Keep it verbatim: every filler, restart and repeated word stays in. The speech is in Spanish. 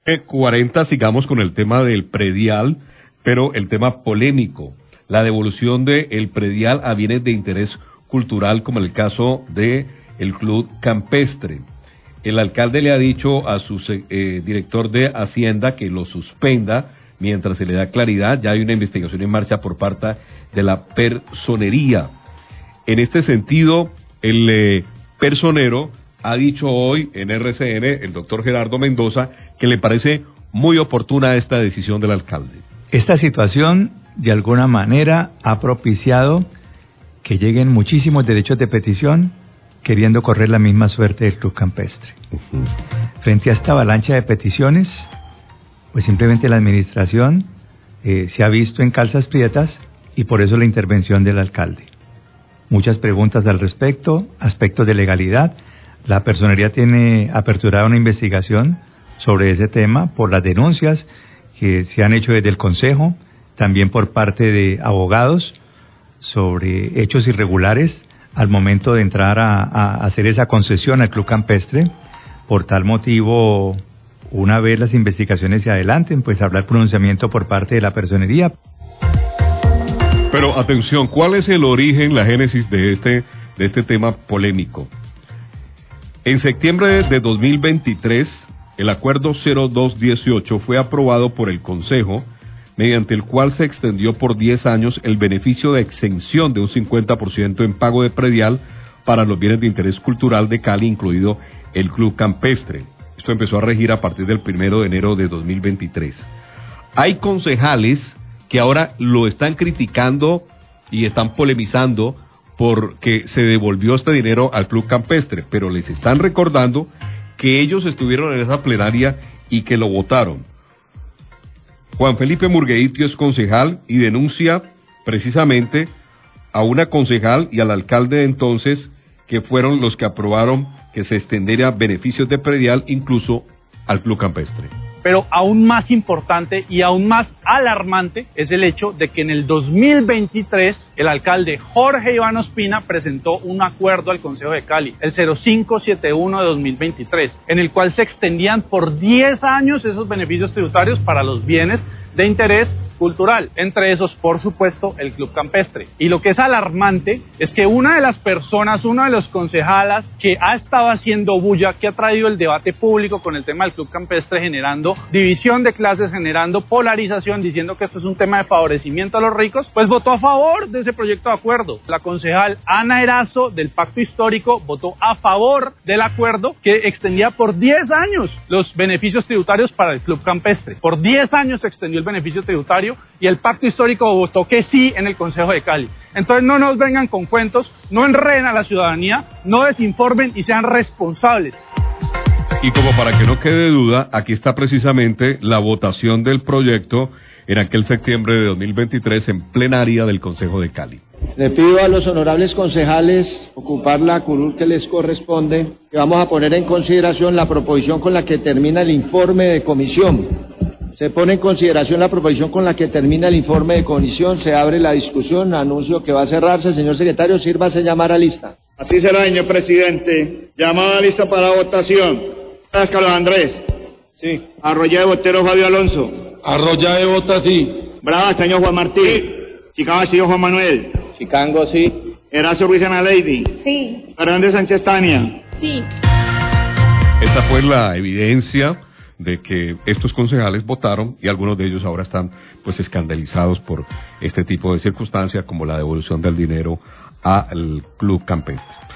cuarenta, sigamos con el tema del predial, pero el tema polémico, la devolución del predial a bienes de interés cultural, como el caso de el Club Campestre. El alcalde le ha dicho a su eh, director de Hacienda que lo suspenda mientras se le da claridad. Ya hay una investigación en marcha por parte de la personería. En este sentido, el eh, personero ha dicho hoy en R C N, el doctor Gerardo Mendoza, que le parece muy oportuna esta decisión del alcalde. Esta situación, de alguna manera, ha propiciado que lleguen muchísimos derechos de petición queriendo correr la misma suerte del Club Campestre. Uh-huh. Frente a esta avalancha de peticiones, pues simplemente la administración eh, se ha visto en calzas prietas y por eso la intervención del alcalde. Muchas preguntas al respecto, aspectos de legalidad. La personería tiene aperturada una investigación sobre ese tema por las denuncias que se han hecho desde el Consejo, también por parte de abogados sobre hechos irregulares al momento de entrar a, a hacer esa concesión al Club Campestre. Por tal motivo, una vez las investigaciones se adelanten, pues habrá el pronunciamiento por parte de la personería. Pero atención, ¿cuál es el origen, la génesis de este, de este tema polémico? En septiembre de dos mil veintitrés, el acuerdo cero dos dieciocho fue aprobado por el Consejo, mediante el cual se extendió por diez años el beneficio de exención de un cincuenta por ciento en pago de predial para los bienes de interés cultural de Cali, incluido el Club Campestre. Esto empezó a regir a partir del primero de enero de dos mil veintitrés. Hay concejales que ahora lo están criticando y están polemizando porque se devolvió este dinero al Club Campestre, pero les están recordando que ellos estuvieron en esa plenaria y que lo votaron. Juan Felipe Murgueitio es concejal y denuncia precisamente a una concejal y al alcalde de entonces, que fueron los que aprobaron que se extendiera beneficios de predial incluso al Club Campestre. Pero aún más importante y aún más alarmante es el hecho de que en el dos mil veintitrés el alcalde Jorge Iván Ospina presentó un acuerdo al Consejo de Cali, el cero cinco setenta y uno de dos mil veintitrés, en el cual se extendían por diez años esos beneficios tributarios para los bienes de interés cultural, entre esos, por supuesto, el Club Campestre. Y lo que es alarmante es que una de las personas, uno de los concejalas que ha estado haciendo bulla, que ha traído el debate público con el tema del Club Campestre, generando división de clases, generando polarización, diciendo que esto es un tema de favorecimiento a los ricos, pues votó a favor de ese proyecto de acuerdo. La concejal Ana Erazo, del Pacto Histórico, votó a favor del acuerdo que extendía por diez años los beneficios tributarios para el Club Campestre. Por diez años se extendió el beneficio tributario y el Pacto Histórico votó que sí en el Consejo de Cali. Entonces no nos vengan con cuentos, no enreden a la ciudadanía, no desinformen y sean responsables. Y como para que no quede duda, aquí está precisamente la votación del proyecto en aquel septiembre de dos mil veintitrés en plenaria del Consejo de Cali. Le pido a los honorables concejales ocupar la curul que les corresponde, que vamos a poner en consideración la proposición con la que termina el informe de comisión. Se pone en consideración la proposición con la que termina el informe de comisión, se abre la discusión, anuncio que va a cerrarse. Señor secretario, sírvase llamar a lista. Así será, señor presidente. Llamada lista para votación. Carlos Andrés. Sí. Arroya de Botero Fabio Alonso. Arroya de Bota, sí. Brava, señor Juan Martín. Sí. Chicago, señor Juan Manuel. Chicango, sí. Erazo Ruiz Ana Lady. Sí. Fernández Sánchez Tania. Sí. Esta fue la evidencia de que estos concejales votaron y algunos de ellos ahora están pues escandalizados por este tipo de circunstancias como la devolución del dinero al Club Campestre.